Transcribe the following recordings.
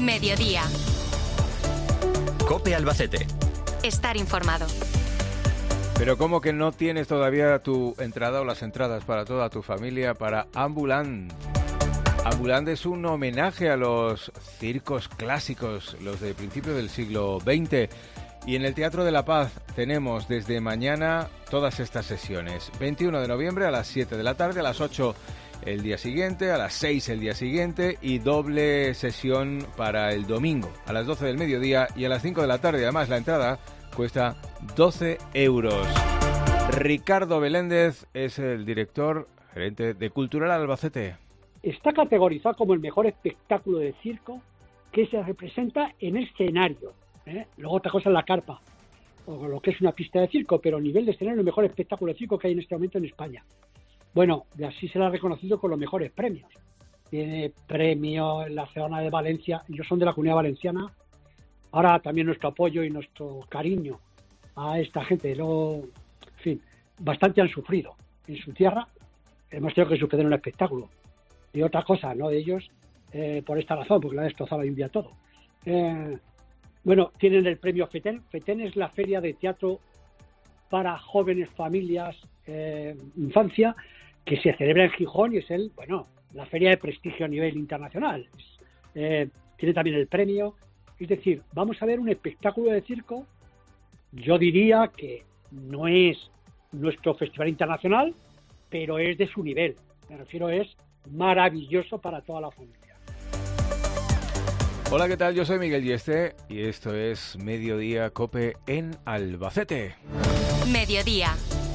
Mediodía. COPE Albacete. Estar informado. Pero ¿cómo que no tienes todavía tu entrada o las entradas para toda tu familia para Ambulant? Ambulant es un homenaje a los circos clásicos, los de principios del siglo XX. Y en el Teatro de la Paz tenemos desde mañana todas estas sesiones. 21 de noviembre a las 7 de la tarde, a las 8 el día siguiente, a las 6 el día siguiente y doble sesión para el domingo, a las 12 del mediodía y a las 5 de la tarde. Además, la entrada cuesta 12 euros. Ricardo Beléndez es el director gerente de Cultural Albacete. Está categorizado como el mejor espectáculo de circo que se representa en escenario. Luego otra cosa es la carpa, o lo que es una pista de circo, pero a nivel de escenario el mejor espectáculo de circo que hay en este momento en España. Bueno, y así se le ha reconocido con los mejores premios. Tiene premio en la zona de Valencia, ellos son de la Comunidad Valenciana. Ahora también nuestro apoyo y nuestro cariño a esta gente. Luego, en fin, bastante han sufrido en su tierra. Hemos tenido que suceder un espectáculo. Y otra cosa, ¿no? De ellos, por esta razón, porque la ha destrozado la lluvia todo. Bueno, tienen el premio FETEN. FETEN es la feria de teatro para jóvenes, familias, infancia, que se celebra en Gijón y es la feria de prestigio a nivel internacional. Tiene también el premio. Es decir, vamos a ver un espectáculo de circo. Yo diría que no es nuestro festival internacional, pero es de su nivel. Me refiero, es maravilloso para toda la familia. Hola, ¿qué tal? Yo soy Miguel Yeste y esto es Mediodía COPE en Albacete. Mediodía.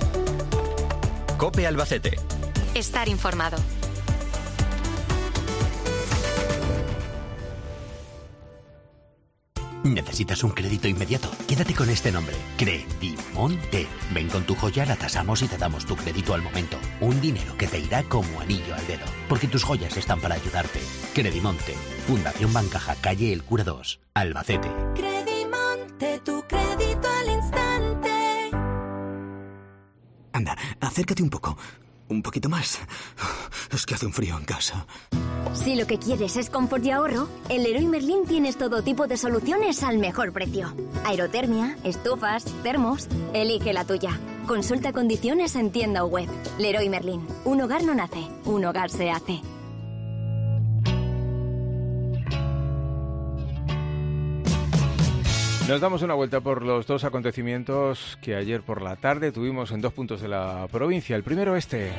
COPE Albacete. Estar informado. ¿Necesitas un crédito inmediato? Quédate con este nombre, Credimonte. Ven con tu joya, la tasamos y te damos tu crédito al momento. Un dinero que te irá como anillo al dedo, porque tus joyas están para ayudarte. Credimonte, Fundación Bancaja, calle El Cura 2, Albacete. Credimonte, tu crédito al instante. Anda, acércate un poco. Un poquito más. Es que hace un frío en casa. Si lo que quieres es confort y ahorro, en Leroy Merlin tienes todo tipo de soluciones al mejor precio. Aerotermia, estufas, termos, elige la tuya. Consulta condiciones en tienda o web. Leroy Merlin, un hogar no nace, un hogar se hace. Nos damos una vuelta por los dos acontecimientos que ayer por la tarde tuvimos en dos puntos de la provincia. El primero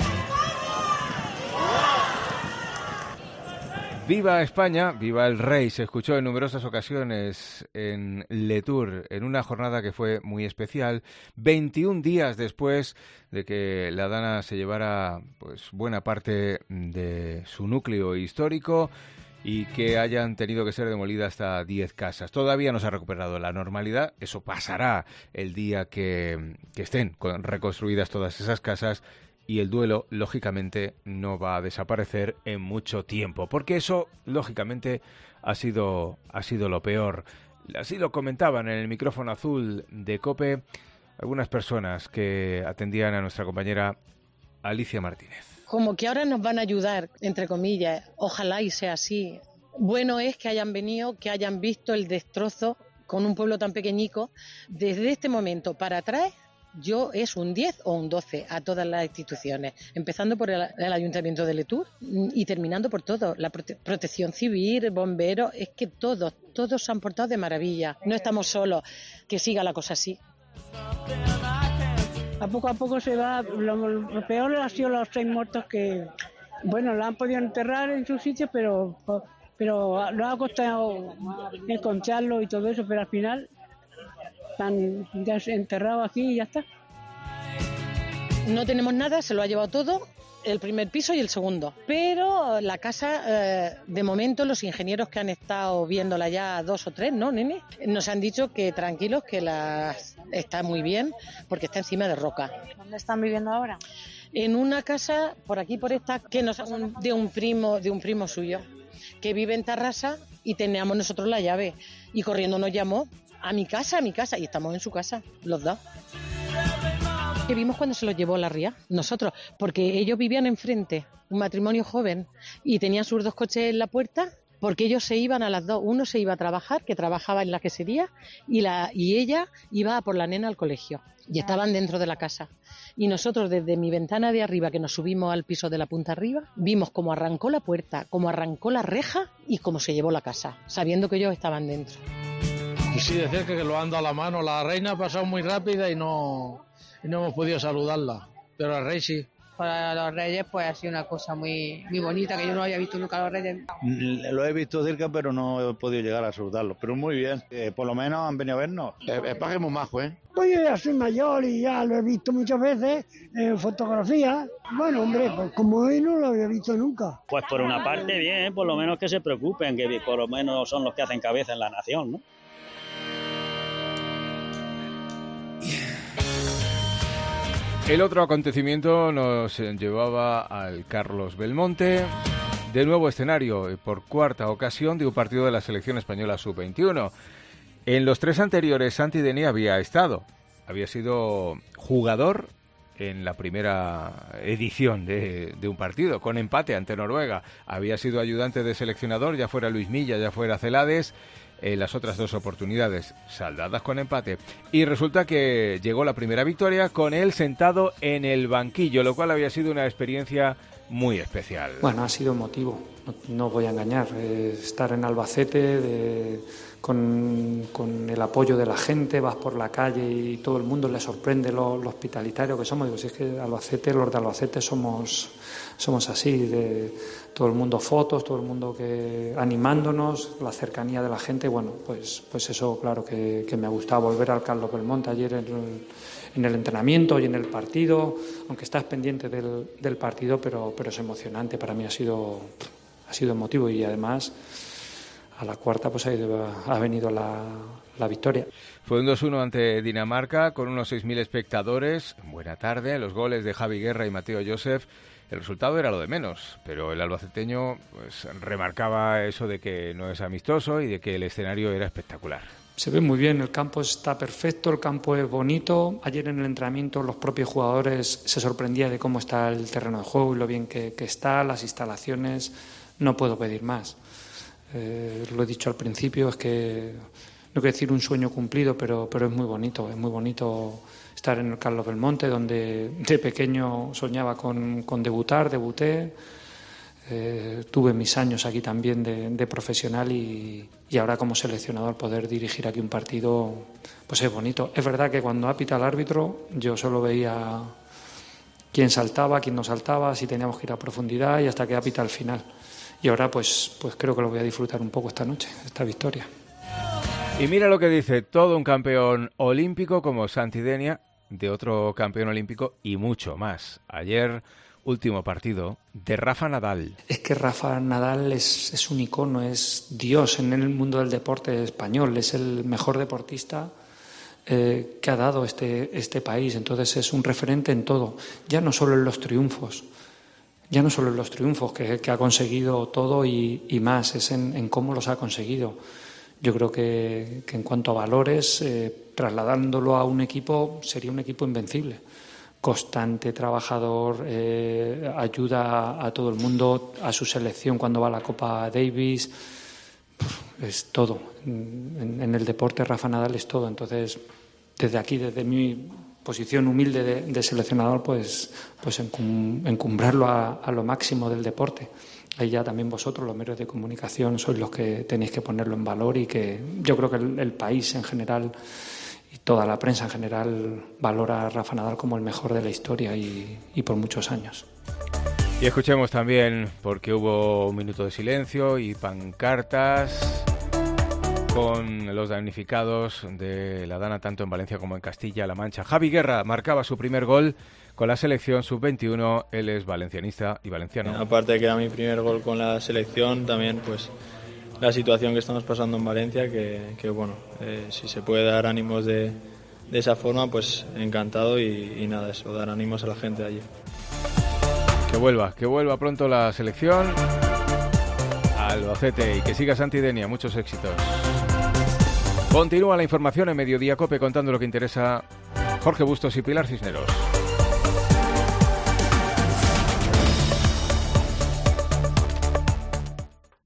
¡Viva España! ¡Viva el Rey! Se escuchó en numerosas ocasiones en Le Tour, en una jornada que fue muy especial, 21 días después de que la Dana se llevara buena parte de su núcleo histórico y que hayan tenido que ser demolidas hasta 10 casas. Todavía no se ha recuperado la normalidad, eso pasará el día que estén reconstruidas todas esas casas. Y el duelo, lógicamente, no va a desaparecer en mucho tiempo, porque eso, lógicamente, ha sido lo peor. Así lo comentaban en el micrófono azul de COPE algunas personas que atendían a nuestra compañera Alicia Martínez. Como que ahora nos van a ayudar, entre comillas, ojalá y sea así. Bueno es que hayan venido, que hayan visto el destrozo con un pueblo tan pequeñico. Desde este momento para atrás, yo es un 10 o un 12 a todas las instituciones, empezando por el Ayuntamiento de Le Tour y terminando por todo, la protección civil, bomberos, es que todos se han portado de maravilla. No estamos solos, que siga la cosa así. A poco se va, lo peor ha sido los 6 muertos que, la han podido enterrar en su sitio, pero lo ha costado encontrarlo y todo eso, pero al final están ya enterrados aquí y ya está. No tenemos nada, se lo ha llevado todo, el primer piso y el segundo. Pero la casa, de momento, los ingenieros que han estado viéndola ya 2 o 3, ¿no, nene? Nos han dicho que tranquilos, que está muy bien, porque está encima de roca. ¿Dónde están viviendo ahora? En una casa, por aquí, por esta, que de un primo suyo, que vive en Tarrasa y teníamos nosotros la llave. Y corriendo nos llamó a mi casa, y estamos en su casa, los dos. Que vimos cuando se los llevó la ría, nosotros, porque ellos vivían enfrente, un matrimonio joven, y tenían sus 2 coches en la puerta, porque ellos se iban a las 2, uno se iba a trabajar, que trabajaba en la quesería, y ella iba a por la nena al colegio, y estaban dentro de la casa. Y nosotros desde mi ventana de arriba, que nos subimos al piso de la punta arriba, vimos cómo arrancó la puerta, cómo arrancó la reja y cómo se llevó la casa, sabiendo que ellos estaban dentro. Sí, decir que lo ando a la mano. La reina ha pasado muy rápida y no hemos podido saludarla, pero el rey sí. Para los reyes pues ha sido una cosa muy bonita, que yo no había visto nunca a los reyes. Lo he visto cerca, pero no he podido llegar a saludarlos, pero muy bien, por lo menos han venido a vernos. El paje es muy majo, ¿eh? Pues yo ya soy mayor y ya lo he visto muchas veces en fotografías. Bueno, hombre, pues como hoy no lo había visto nunca. Pues por una parte bien, por lo menos que se preocupen, que por lo menos son los que hacen cabeza en la nación, ¿no? El otro acontecimiento nos llevaba al Carlos Belmonte, de nuevo escenario por cuarta ocasión de un partido de la selección española sub-21. En los 3 anteriores Santi Denia había sido jugador en la primera edición de un partido, con empate ante Noruega. Había sido ayudante de seleccionador, ya fuera Luis Milla, ya fuera Celades, las otras 2 oportunidades saldadas con empate. Y resulta que llegó la primera victoria con él sentado en el banquillo, lo cual había sido una experiencia muy especial. Bueno, ha sido emotivo, no voy a engañar. Estar en Albacete con el apoyo de la gente, vas por la calle y todo el mundo le sorprende lo hospitalitario que somos. Digo, si es que Albacete, los de Albacete somos así, todo el mundo fotos, todo el mundo animándonos, la cercanía de la gente. Bueno, pues eso claro que me ha gustado volver al Carlos Belmonte ayer en el entrenamiento y en el partido, aunque estás pendiente del partido, pero es emocionante. Para mí ha sido emotivo y además a la cuarta pues ha venido la victoria. Fue un 2-1 ante Dinamarca con unos 6.000 espectadores. Buena tarde, los goles de Javi Guerra y Mateo Joseph. El resultado era lo de menos, pero el albaceteño pues remarcaba eso de que no es amistoso y de que el escenario era espectacular. Se ve muy bien, el campo está perfecto, el campo es bonito. Ayer en el entrenamiento los propios jugadores se sorprendían de cómo está el terreno de juego y lo bien que está, las instalaciones. No puedo pedir más. Lo he dicho al principio, es que no quiero decir un sueño cumplido, pero es muy bonito estar en el Carlos Belmonte, donde de pequeño soñaba con debutar, debuté. Tuve mis años aquí también de profesional y ahora como seleccionador poder dirigir aquí un partido, pues es bonito. Es verdad que cuando apita el árbitro yo solo veía quién saltaba, quién no saltaba, si teníamos que ir a profundidad y hasta que apita al final. Y ahora pues creo que lo voy a disfrutar un poco esta noche, esta victoria. Y mira lo que dice todo un campeón olímpico como Santi Denia, de otro campeón olímpico y mucho más. Ayer, último partido de Rafa Nadal. Es que Rafa Nadal es un icono, es Dios en el mundo del deporte español, es el mejor deportista que ha dado este país. Entonces es un referente en todo, ya no solo en los triunfos, que ha conseguido todo y más, es en cómo los ha conseguido. Yo creo que en cuanto a valores, trasladándolo a un equipo, sería un equipo invencible. Constante, trabajador, ayuda a todo el mundo, a su selección cuando va a la Copa Davis, es todo. En el deporte Rafa Nadal es todo. Entonces, desde aquí, desde mi posición humilde de seleccionador, pues encumbrarlo a lo máximo del deporte. Ahí ya también vosotros, los medios de comunicación, sois los que tenéis que ponerlo en valor y que yo creo que el país en general y toda la prensa en general valora a Rafa Nadal como el mejor de la historia y por muchos años. Y escuchemos también, porque hubo un minuto de silencio y pancartas con los damnificados de la Dana tanto en Valencia como en Castilla-La Mancha. Javi Guerra marcaba su primer gol con la selección sub-21, él es valencianista y valenciano. Aparte de que era mi primer gol con la selección, también pues la situación que estamos pasando en Valencia, que bueno, si se puede dar ánimos de esa forma, pues encantado y nada, eso, dar ánimos a la gente de allí. Que vuelva pronto la selección al Albacete y que siga Santi Denia, muchos éxitos. Continúa la información en Mediodía COPE contando lo que interesa Jorge Bustos y Pilar Cisneros.